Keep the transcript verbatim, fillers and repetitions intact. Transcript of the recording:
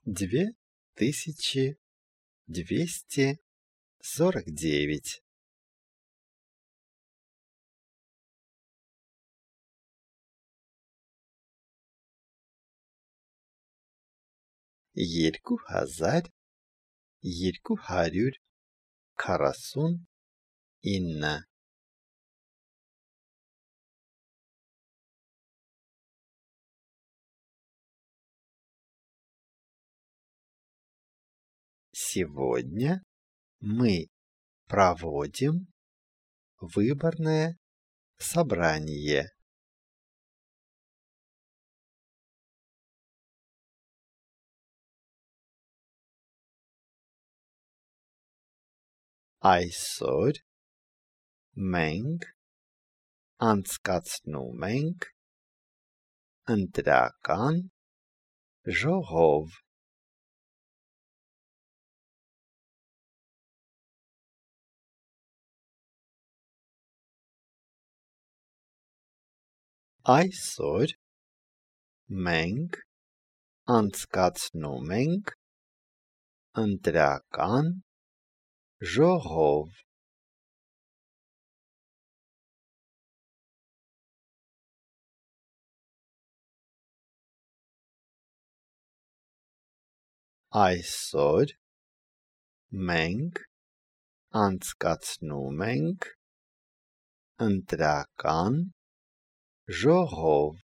две тысячи двести сорок девять. Երկու հազար երկու հարյուր քառասուն ինը. Сегодня мы проводим выборное собрание. Այսօր մենք անցկացնում ենք ընտրական ժողով. Այսօր մենք անցկացնում ենք ընտրական ժողով. Այսօր մենք անցկացնում ենք ընտրական ժողով.